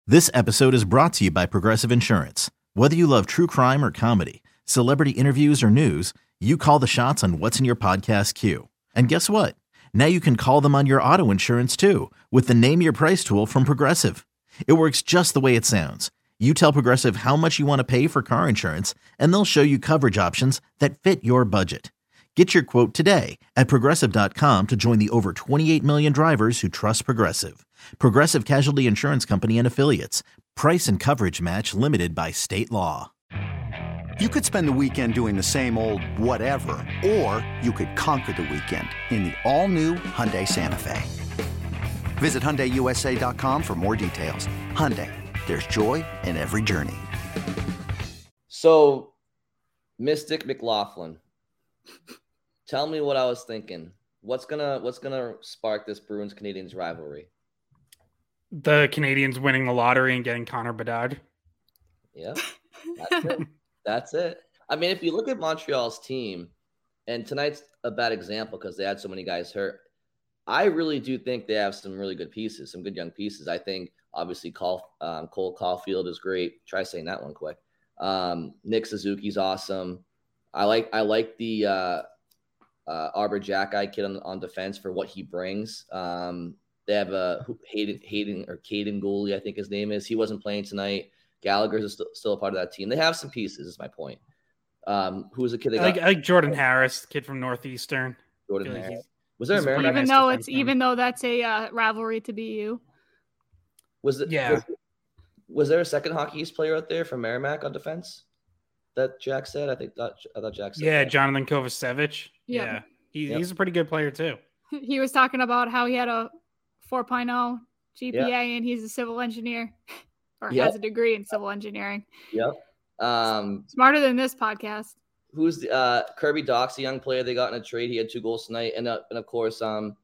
This episode is brought to you by Progressive Insurance. Whether you love true crime or comedy, celebrity interviews or news, you call the shots on what's in your podcast queue. And guess what? Now you can call them on your auto insurance too with the Name Your Price tool from Progressive. It works just the way it sounds. You tell Progressive how much you want to pay for car insurance, and they'll show you coverage options that fit your budget. Get your quote today at Progressive.com to join the over 28 million drivers who trust Progressive. Progressive Casualty Insurance Company and Affiliates. Price and coverage match limited by state law. You could spend the weekend doing the same old whatever, or you could conquer the weekend in the all-new Hyundai Santa Fe. Visit HyundaiUSA.com for more details. Hyundai, there's joy in every journey. So, Mystic McLaughlin, tell me what I was thinking. What's gonna spark this Bruins Canadiens rivalry? The Canadiens winning the lottery and getting Connor Bedard. Yeah, that's it. That's it. I mean, if you look at Montreal's team, and tonight's a bad example because they had so many guys hurt. I really do think they have some really good pieces, some good young pieces. I think obviously Cole Caulfield is great. Try saying that one quick. Nick Suzuki's awesome. I like the Arbor Jackeye kid on defense for what he brings. They have a Caden Gooley, I think his name is. He wasn't playing tonight. Gallagher's still a part of that team. They have some pieces, is my point. Who was the kid they got? I like Jordan Harris, kid from Northeastern. Jordan Harris. Was there a Merrimack? Even though that's a rivalry to BU. Was there a second Hockey East player out there from Merrimack on defense that Jack said? I thought Jack said. Yeah, that. Jonathan Kovacevic. Yeah. He's a pretty good player too. He was talking about how he had a 4.0 GPA and he's a civil engineer or has a degree in civil engineering. Yep. Smarter than this podcast. Who's the Kirby Dox, a young player they got in a trade? He had 2 goals tonight, and of course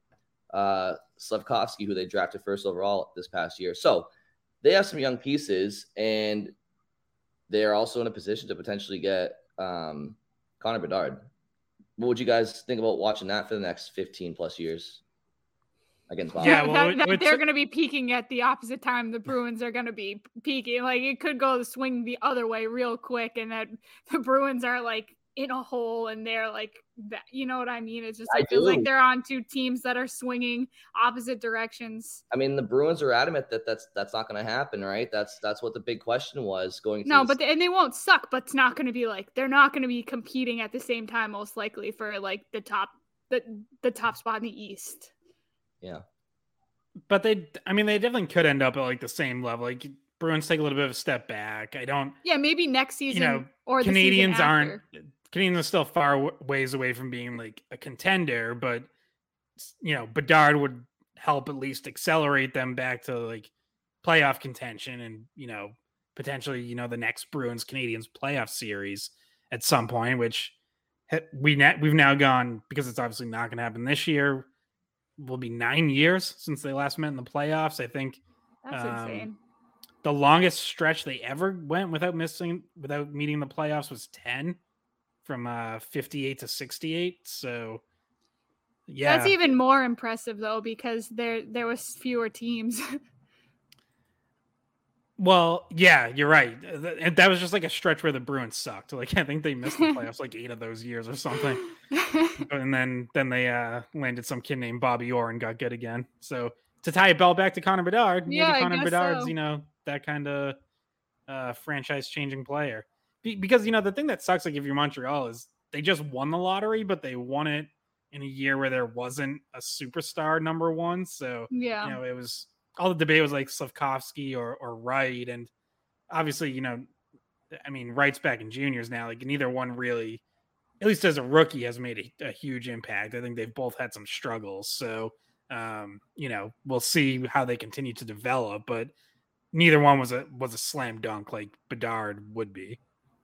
Slavkovsky, who they drafted first overall this past year. So they have some young pieces, and they are also in a position to potentially get Connor Bedard. What would you guys think about watching that for the next 15 plus years against Bob? Yeah, they're going to be peaking at the opposite time the Bruins are going to be peaking. Like, it could go swing the other way real quick, and that the Bruins are like in a hole, and they're like that. You know what I mean? It's just it feels like they're on 2 teams that are swinging opposite directions. I mean, the Bruins are adamant that that's not going to happen, right? That's what the big question was going. And they won't suck, but it's not going to be like they're not going to be competing at the same time, most likely for like the top spot in the East. Yeah. But they definitely could end up at like the same level. Like Bruins take a little bit of a step back. Maybe next season or the Canadians season after. Canadians are still far ways away from being like a contender, but Bedard would help at least accelerate them back to like playoff contention and, potentially, the next Bruins Canadians playoff series at some point, which we've now gone, because it's obviously not going to happen this year, will be 9 years since they last met in the playoffs. I think that's insane. The longest stretch they ever went without meeting the playoffs was 10 from 58 to 68. So yeah, that's even more impressive though, because there was fewer teams. Well, yeah, you're right. And that was just like a stretch where the Bruins sucked. Like, I think they missed the playoffs like 8 of those years or something. And then they landed some kid named Bobby Orr and got good again. So to tie it all back to Connor Bedard, maybe Connor Bedard's, that kind of franchise-changing player. Because, the thing that sucks, like if you're Montreal, is they just won the lottery, but they won it in a year where there wasn't a superstar number one. So, it was... all the debate was like Slavkovsky or Wright. And obviously, Wright's back in juniors now. Like neither one really, at least as a rookie, has made a huge impact. I think they've both had some struggles. So, we'll see how they continue to develop, but neither one was a slam dunk like Bedard would be.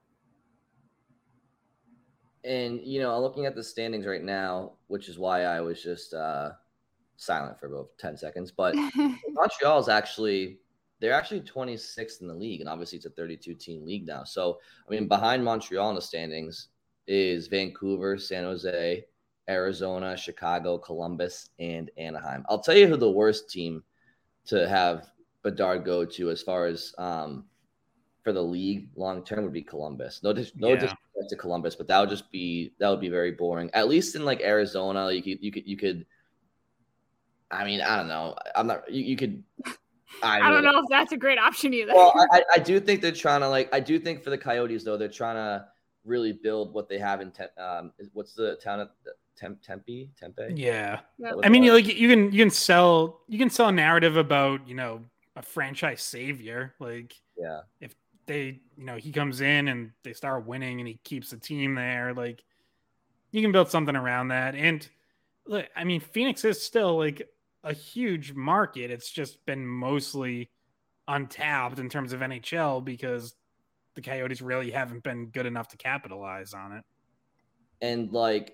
And, looking at the standings right now, which is why I was just silent for about 10 seconds, but Montreal is they're actually 26th in the league, and obviously it's a 32-team league now. So, behind Montreal in the standings is Vancouver, San Jose, Arizona, Chicago, Columbus, and Anaheim. I'll tell you who the worst team to have Bedard go to as far as for the league long term would be Columbus. No disrespect to Columbus, but that would be very boring. At least in like Arizona, you could. I mean, I don't know. I'm not. You could. I don't know if that's a great option either. Well, I do think they're trying to I do think for the Coyotes though, they're trying to really build what they have in what's the town of Tempe? Yeah. I mean, you can sell a narrative about, a franchise savior. Like, yeah, if they, he comes in and they start winning and he keeps the team there, like, you can build something around that. And look, I mean, Phoenix is still like a huge market. It's just been mostly untapped in terms of NHL because the Coyotes really haven't been good enough to capitalize on it. And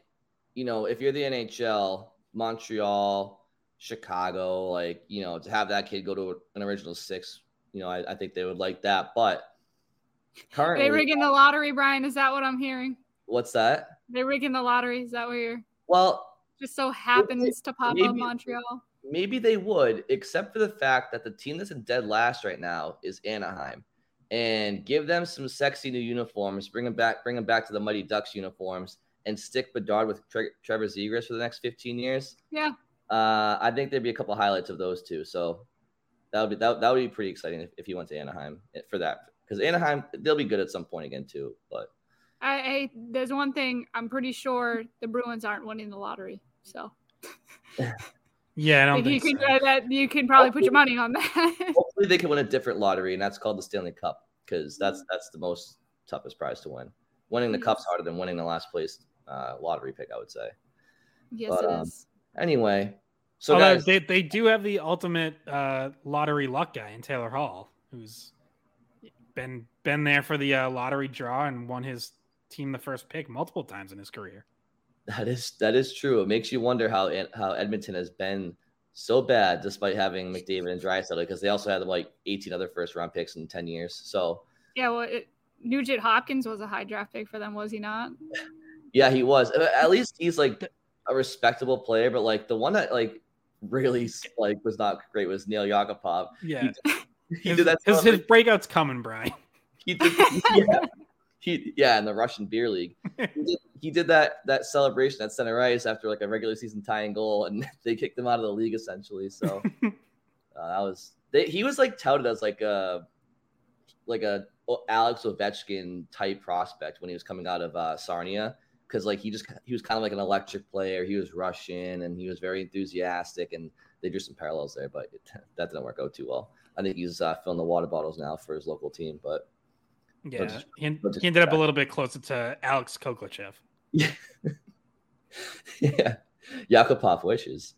if you're the NHL, Montreal, Chicago, to have that kid go to an original six, I think they would like that. But currently, they rigging the lottery, Brian. Is that what I'm hearing? What's that? They're rigging the lottery. Is that what you're? Well, just so happens to pop up Montreal. Maybe they would, except for the fact that the team that's in dead last right now is Anaheim, and give them some sexy new uniforms, bring them back to the Mighty Ducks uniforms, and stick Bedard with Trevor Zegras for the next 15 years. Yeah. I think there'd be a couple of highlights of those two. So that would be pretty exciting if he went to Anaheim for that, because Anaheim, they'll be good at some point again too. But there's one thing I'm pretty sure the Bruins aren't winning the lottery. So. Yeah, I don't think you can that. You can probably put your money on that. Hopefully, they can win a different lottery, and that's called the Stanley Cup, because that's the most toughest prize to win. Winning the cup's harder than winning the last place lottery pick, I would say. Yes, it is. Anyway, so although guys, they do have the ultimate lottery luck guy in Taylor Hall, who's been there for the lottery draw and won his team the first pick multiple times in his career. That is true. It makes you wonder how Edmonton has been so bad despite having McDavid and Draisaitl, because they also had like 18 other first round picks in 10 years. So yeah, well, Nugent Hopkins was a high draft pick for them, was he not? Yeah, he was. At least he's like a respectable player, but like the one that like really like was not great was Neil Yakupov. Yeah, he did that. His breakout's coming, Brian. He did. Yeah. In the Russian beer league, he did that celebration at center ice after like a regular season tying goal, and they kicked him out of the league essentially. So he was like touted as like a Alex Ovechkin type prospect when he was coming out of Sarnia, because like he was kind of like an electric player. He was Russian and he was very enthusiastic, and they drew some parallels there, but that didn't work out too well. I think he's filling the water bottles now for his local team, but. Yeah, he ended up a little bit closer to Alex Koklachev. Yeah, Yakupov wishes.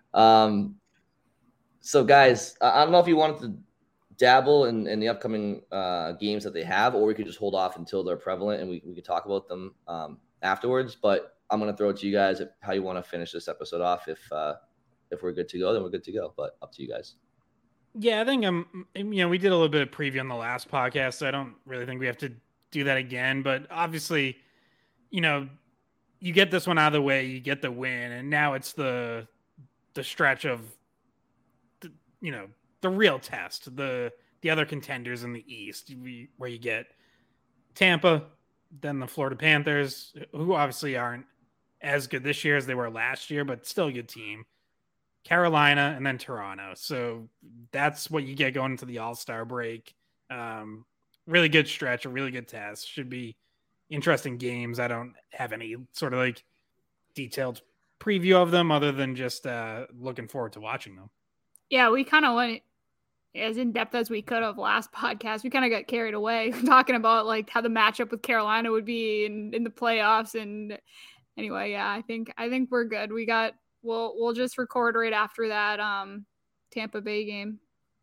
So, guys, I don't know if you wanted to dabble in the upcoming games that they have, or we could just hold off until they're prevalent and we could talk about them afterwards. But I'm going to throw it to you guys how you want to finish this episode off. If we're good to go, then we're good to go. But up to you guys. Yeah, I think we did a little bit of preview on the last podcast, so I don't really think we have to do that again. But obviously, you get this one out of the way, you get the win, and now it's the stretch of the real test, the other contenders in the East, where you get Tampa, then the Florida Panthers, who obviously aren't as good this year as they were last year, but still a good team. Carolina, and then Toronto. So that's what you get going into the All-Star break. Really good stretch, a really good test. Should be interesting games. I don't have any sort of like detailed preview of them other than just looking forward to watching them. Yeah, we kind of went as in depth as we could have last podcast. We kind of got carried away talking about like how the matchup with Carolina would be in the playoffs. And anyway, yeah, I think we're good. We'll just record right after that Tampa Bay game.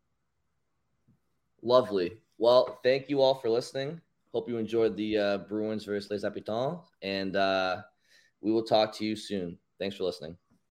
Lovely. Well, thank you all for listening. Hope you enjoyed the Bruins versus Les Habitants, and we will talk to you soon. Thanks for listening.